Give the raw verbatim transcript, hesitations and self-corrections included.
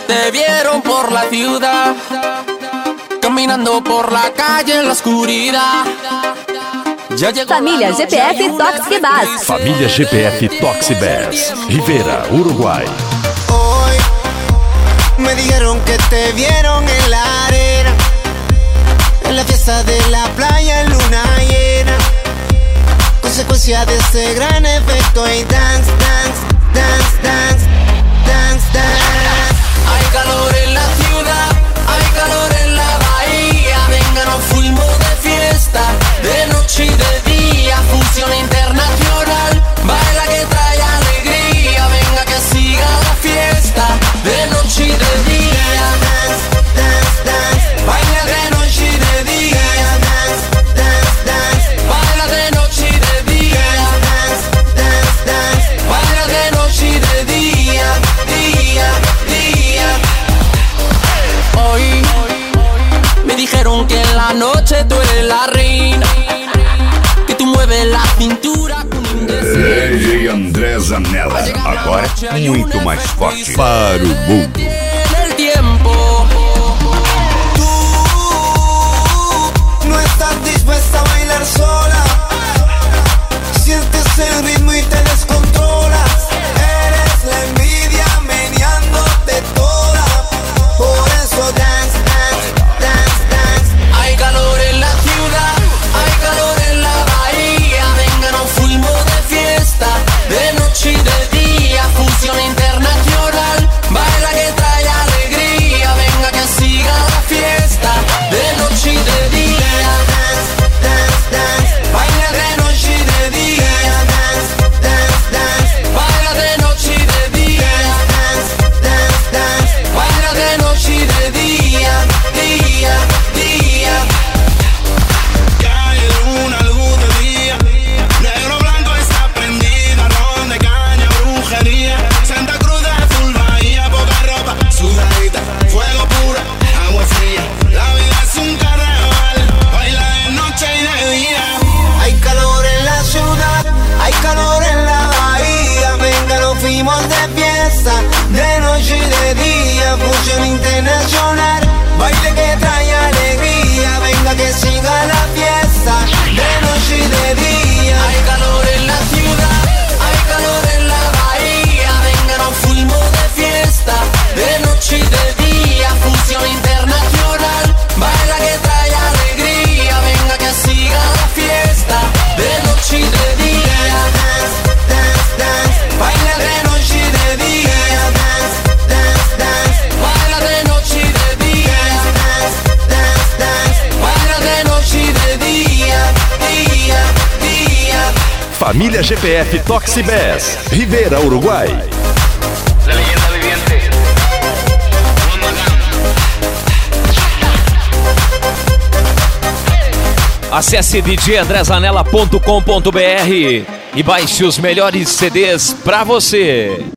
te vieron por la ciudad, caminando por la calle en la oscuridad. Família G P F Toxic Bass. Família G P F Toxic Bass, Rivera, Uruguay. Hoy me dijeron que te vieron en la arena, en la fiesta de la playa en luna llena. Consecuencia de ese gran efecto y dance, dance, dance, dance, dance, dance. Hay calor en la ciudad, hay calor en la bahía. Venga, nos fuimos de fiesta, de noche y de día. Fusión internacional, baila que trae alegría. Venga que siga la fiesta, de noche y de día. Dance, dance, dance, Baila de noche y de día. dance, dance, dance, Baila de noche y de día. dance, dance, dance. Baila de noche y de día, día, día. Hoy me dijeron que en la noche tú eres la reina, que tú mueves la cintura com um D J André Zanella, agora muito mais forte para o mundo. el tiempo. Tú no estás dispuesta a bailar sola, sientes el ritmo y te descontrolas. Eres la envidia meneándote toda, por eso dance, dance, dance, dance. Hay calor en la ciudad, hay calor en la bahía. Venga, nos fuimos de fiesta, de noche y de día. Fusión internacional, baila que trae alegría. Venga que siga la fiesta, de noche y de día. Dance, dance, dance, Baila de noche y de día. dance, dance, dance, Baila de noche y de día. dance, dance, dance. Baila de noche y de día, día, día. Ya hay luna, luz de día. Negro blanco está prendida. Ron de caña, brujería. Santa Cruz de azul, bahía, poca ropa, sudadita, fuego puro, agua fría. La vida es un carnaval, baila de noche y de día. Hay calor en la ciudad, hay calor en la bahía. Venga, nos fuimos de fiesta, de noche y de día. Fusión internacional, baile que trae alegría. Venga que siga la fiesta, de noche y de día. Hay calor en la ciudad, hay calor en la bahía. Venga, nos fuimos de fiesta, de noche y de día. Fusión internacional, baila que trae alegría. Venga que siga la fiesta, de noche y de día. Dance, dance, dance, Baila de noche y de día. dance, dance, dance, Baila de noche y de día. dance, dance, dance. Baila de noche y de día, día, día. Família G P F Toxic Bass, Rivera, Uruguay. La leyenda viviente. Acesse d j andré zanella ponto com ponto b r e baixe os melhores C Ds pra você.